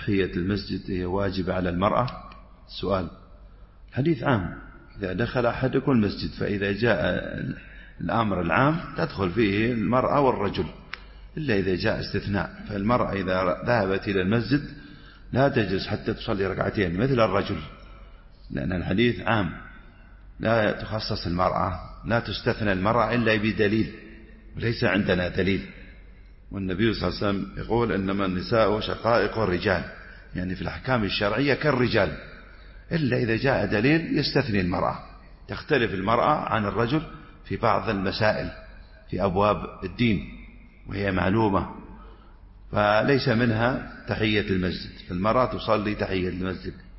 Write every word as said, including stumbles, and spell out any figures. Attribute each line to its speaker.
Speaker 1: تحية المسجد هي واجبة على المرأة؟ سؤال. حديث عام، إذا دخل أحدكم المسجد فإذا جاء الأمر العام تدخل فيه المرأة والرجل، إلا إذا جاء استثناء. فالمرأة إذا ذهبت إلى المسجد لا تجلس حتى تصلي ركعتين مثل الرجل، لأن الحديث عام لا تخصص المرأة، لا تستثنى المرأة إلا بدليل، وليس عندنا دليل. والنبي صلى الله عليه وسلم يقول إنما النساء شقائق الرجال، يعني في الأحكام الشرعية كالرجال، إلا إذا جاء دليل يستثني المرأة. تختلف المرأة عن الرجل في بعض المسائل في أبواب الدين وهي معلومة، فليس منها تحية المسجد، فالمرأة تصلي تحية المسجد.